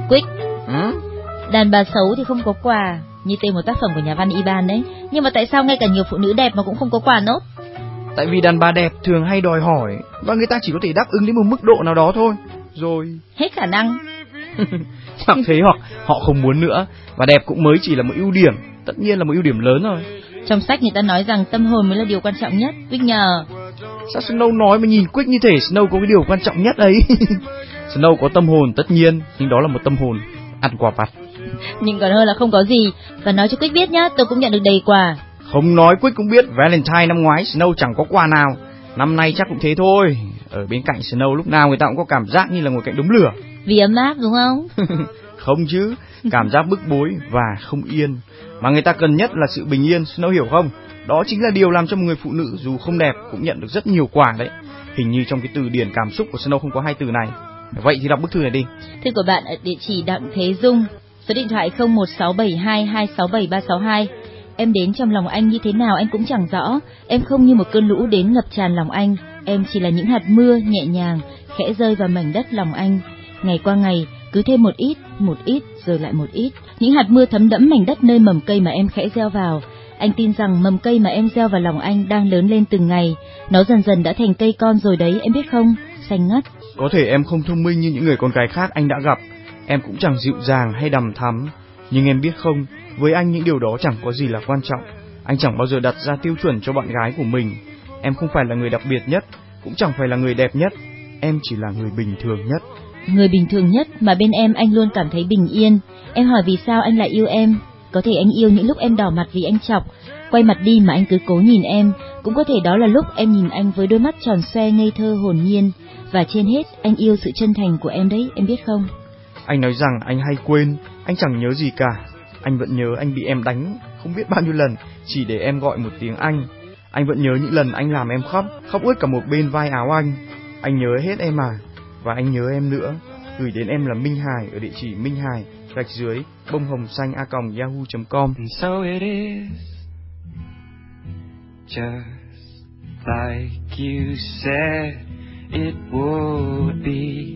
Quick, đàn bà xấu thì không có quà, như tên một tác phẩm của nhà văn Iban đấy. Nhưng mà tại sao ngay cả nhiều phụ nữ đẹp mà cũng không có quà nốt? Tại vì đàn bà đẹp thường hay đòi hỏi, và người ta chỉ có thể đáp ứng đến một mức độ nào đó thôi, rồi hết khả năng. Hoặc thế hoặc họ không muốn nữa, và đẹp cũng mới chỉ là một ưu điểm, tất nhiên là một ưu điểm lớn rồi. Trong sách người ta nói rằng tâm hồn mới là điều quan trọng nhất, Quick nhờ. Sao Snow nói mà nhìn Quick như thể Snow có cái điều quan trọng nhất ấy? Snow có tâm hồn tất nhiên, nhưng đó là một tâm hồn ăn quà vặt. Nhưng còn hơn là không có gì. Và nói cho Quick biết nhá, tôi cũng nhận được đầy quà. Không nói Quick cũng biết, Valentine năm ngoái Snow chẳng có quà nào, năm nay chắc cũng thế thôi. Ở bên cạnh Snow lúc nào người ta cũng có cảm giác như là ngồi cạnh đống lửa. Vì ấm áp đúng không? Không chứ, cảm giác bức bối và không yên. Mà người ta cần nhất là sự bình yên, Snow hiểu không? Đó chính là điều làm cho một người phụ nữ dù không đẹp cũng nhận được rất nhiều quà đấy. Hình như trong cái từ điển cảm xúc của Snow không có hai từ này. Vậy thì đọc bức thư này đi. Thư của bạn ở địa chỉ Đặng Thế Dung, số điện thoại 01672267362. Em đến trong lòng anh như thế nào anh cũng chẳng rõ. Em không như một cơn lũ đến ngập tràn lòng anh. Em chỉ là những hạt mưa nhẹ nhàng khẽ rơi vào mảnh đất lòng anh. Ngày qua ngày cứ thêm một ít rồi lại một ít. Những hạt mưa thấm đẫm mảnh đất nơi mầm cây mà em khẽ gieo vào. Anh tin rằng mầm cây mà em gieo vào lòng anh đang lớn lên từng ngày. Nó dần dần đã thành cây con rồi đấy, em biết không? Xanh ngắt. Có thể em không thông minh như những người con gái khác anh đã gặp, em cũng chẳng dịu dàng hay đằm thắm, nhưng em biết không, với anh những điều đó chẳng có gì là quan trọng. Anh chẳng bao giờ đặt ra tiêu chuẩn cho bạn gái của mình. Em không phải là người đặc biệt nhất, cũng chẳng phải là người đẹp nhất, em chỉ là người bình thường nhất. Người bình thường nhất mà bên em anh luôn cảm thấy bình yên. Em hỏi vì sao anh lại yêu em? Có thể anh yêu những lúc em đỏ mặt vì anh chọc, quay mặt đi mà anh cứ cố nhìn em. Cũng có thể đó là lúc em nhìn anh với đôi mắt tròn xoe ngây thơ hồn nhiên. Và trên hết anh yêu sự chân thành của em đấy, em biết không? Anh nói rằng anh hay quên, anh chẳng nhớ gì cả. Anh vẫn nhớ anh bị em đánh không biết bao nhiêu lần chỉ để em gọi một tiếng anh. Anh vẫn nhớ những lần anh làm em khóc ướt cả một bên vai áo anh. Anh nhớ hết em à, và anh nhớ em nữa. Gửi đến em là Minh Hải ở địa chỉ minhai_bông_hồng_xanh@yahoo.com. So it is, just like you said it would be.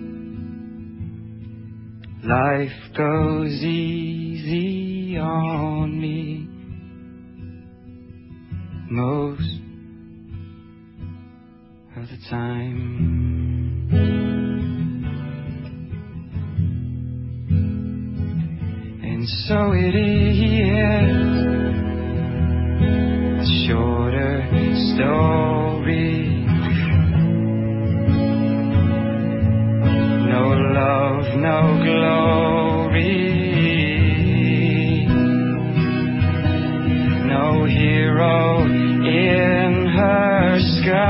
Life goes easy on me most of the time. And so it is, a shorter story. No love, no glory, no hero in her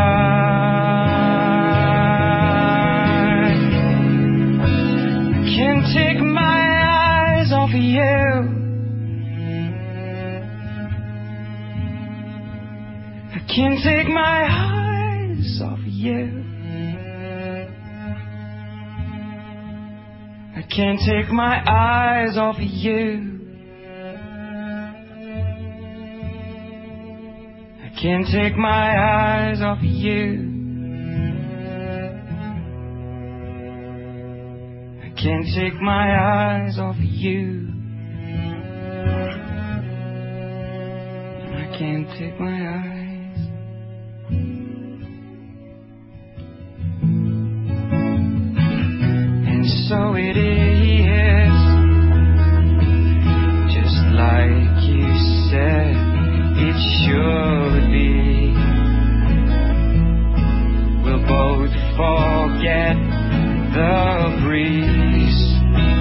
sky. I can't take my eyes off of you. I can't take my eyes off of you. I can't take my eyes off of you. I can't take my eyes off of you. I can't take my eyes off of you. I can't take my eyes. And so it is, just like you said it should be. We'll both forget the breeze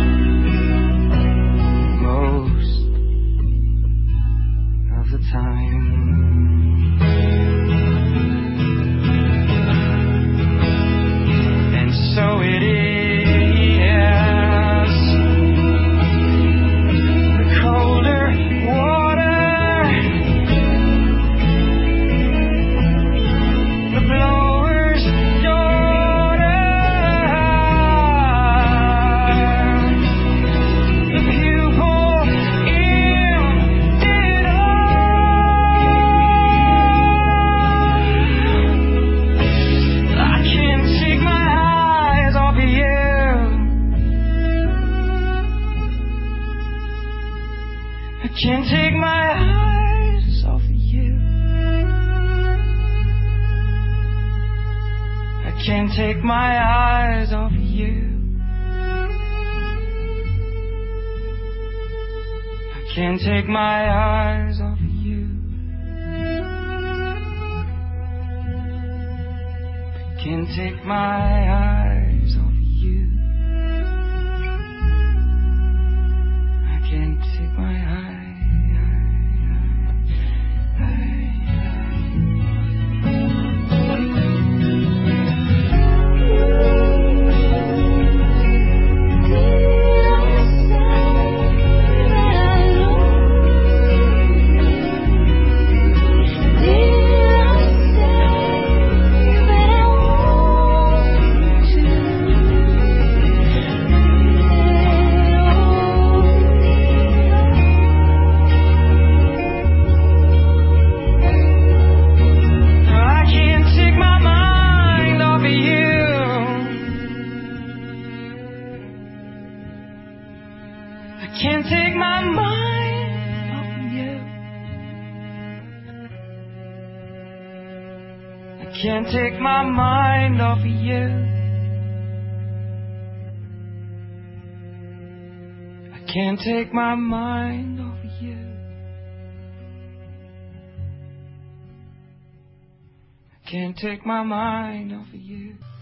most of the time. And so it is. I can't take my eyes off of you. can't take my eyes off of you. I can't take my eyes off of you. I can't take my eyes off of you. I can't take my eyes off of you. I can't take my eyes. Can't take my mind off of you. I can't take my mind off of you. I can't take my mind off of you. I can't take my mind off of you.